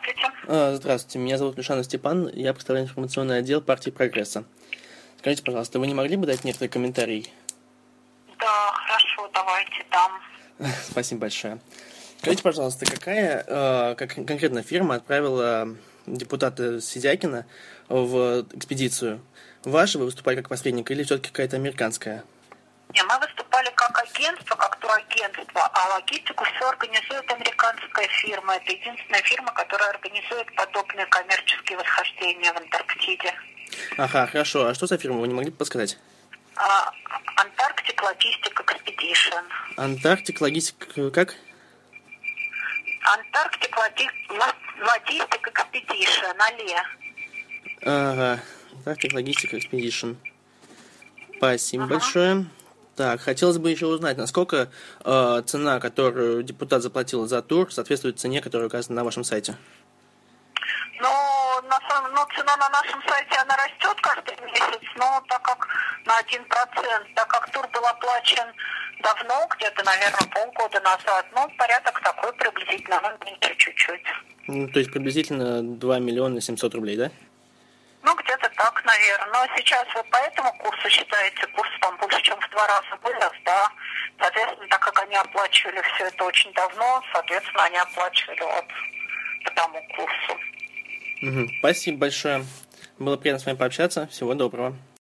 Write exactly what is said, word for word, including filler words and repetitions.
Здравствуйте. А, Здравствуйте, меня зовут Мишана Степан, я представляю информационный отдел партии «Прогресса». Скажите, пожалуйста, вы не могли бы дать некоторый комментарий? Да, хорошо, давайте дам. Спасибо большое. Скажите, пожалуйста, какая э, как конкретно фирма отправила депутата Сидякина в экспедицию? Ваша, вы выступали как посредник, или все-таки какая-то американская? Не, мы выступали как агентство, как турагентство, а логистику все организует американская фирма. Это единственная фирма, которая организует подобные коммерческие восхождения в Антарктиде. Ага, хорошо. А что за фирма, вы не могли бы подсказать? А, Antarctic Logistic Expedition. Антарктик, логистик, как? Antarctic Logistic Expedition, алле. Ага, Антарктик, логистик, экспедишн. Спасибо Ага. большое. Так, хотелось бы еще узнать, насколько э, цена, которую депутат заплатил за тур, соответствует цене, которая указана на вашем сайте? Ну, на самом, ну, цена на нашем сайте, она растет каждый месяц, но так как на один процент, так как тур был оплачен давно, где-то, наверное, полгода назад, ну, порядок такой приблизительно, ну, меньше чуть-чуть. Ну, то есть приблизительно два миллиона семьсот рублей, да? Ну, где-то так, наверное. Но сейчас вот по этому курсу считается, курс там больше, чем в два раза вырос, да. Соответственно, так как они оплачивали все это очень давно, соответственно, они оплачивали вот по тому курсу. Угу. Спасибо большое. Было приятно с вами пообщаться. Всего доброго.